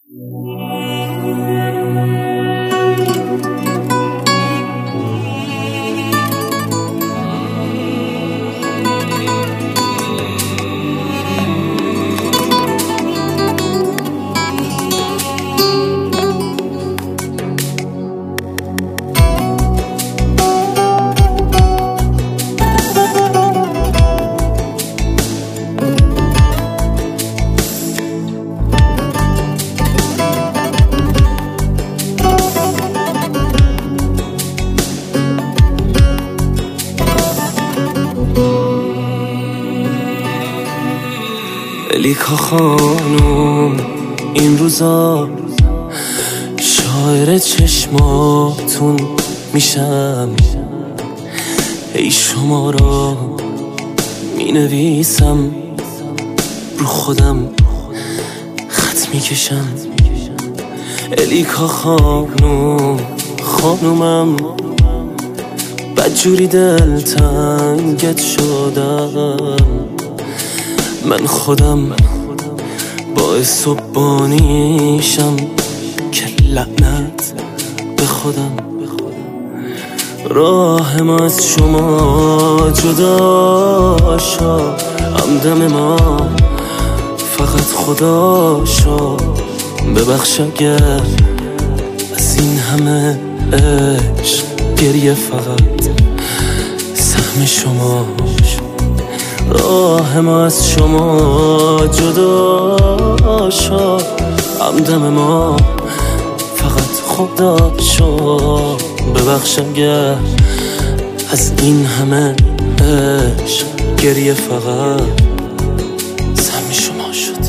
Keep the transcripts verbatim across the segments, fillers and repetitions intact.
الیکا خانوم این روزا شاعر چشماتون میشم، ای شما را می نویسم، رو خودم خط میکشم. الیکا خانوم خانومم بدجوری دلتنگت شدم، من خودم باعث و بانیشم که لعنت به خودم. راهم از شما جدا شا، همدم ما فقط خدا شا، ببخش اگر از این همه عشق گریه فقط سهم شما. راه ما از شما جدا شا، همدم ما فقط خدا شا، ببخش اگر از این همه عشق گریه فقط سهم شما شد.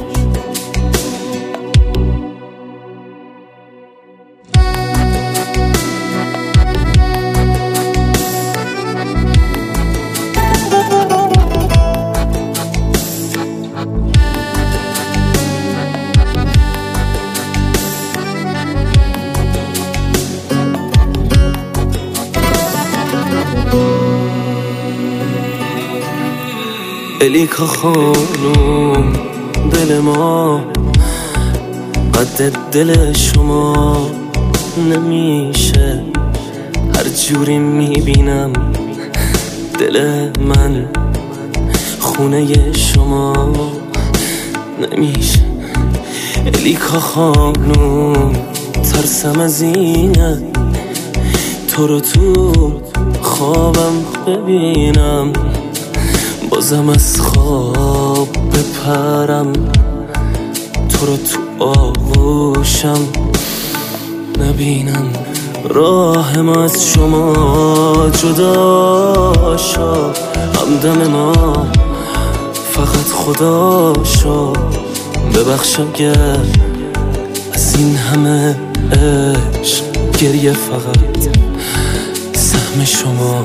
الیکا خانوم دل ما قد دل شما نمیشه، هر جوری میبینم دل من خونه شما نمیشه. الیکا خانوم ترسم از اینه تو رو تو خوابم ببینم، بازم از خواب بپرم تو رو تو آغوشم نبینم. راه ما از شما جدا شا، همدم ما فقط خدا شا، ببخش اگر از این همه عشق گریه فقط سهم شما.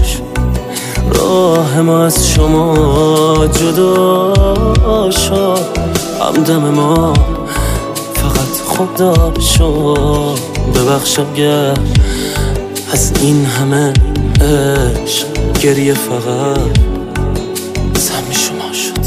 راه ما از شما جدا شا، همدم ما فقط خدا شا، ببخش اگر از این همه عشق گریه فقط سهم شما شد.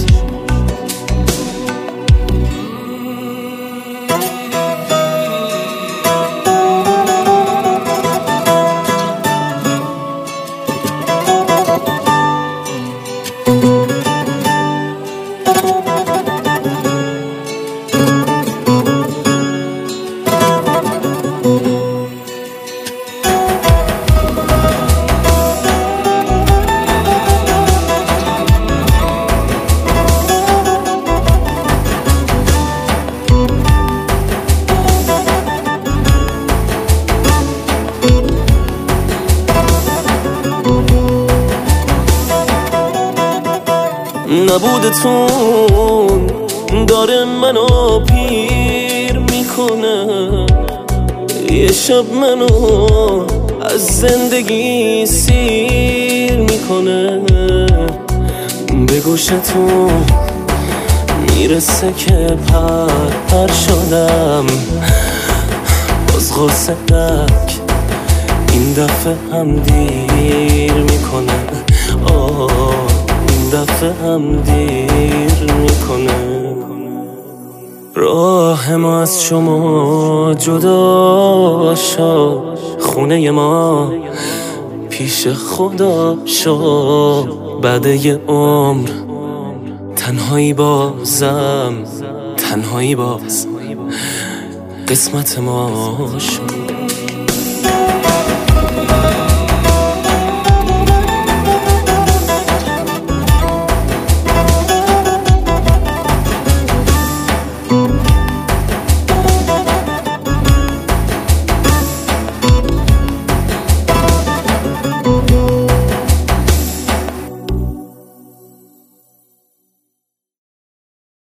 نبودتون داره منو پیر میکنه، یه شب منو از زندگی سیر میکنه، به گوشتون میرسه که پر پر شدم، باز غصدک این دفعه هم دیر میکنه، آه این دفعه هم دیر میکنه. راه راه ما از شما جدا شد، خونه ما پیش خدا شد. بعد یه عمر تنهایی بازم، تنهایی باز قسمت ما شد.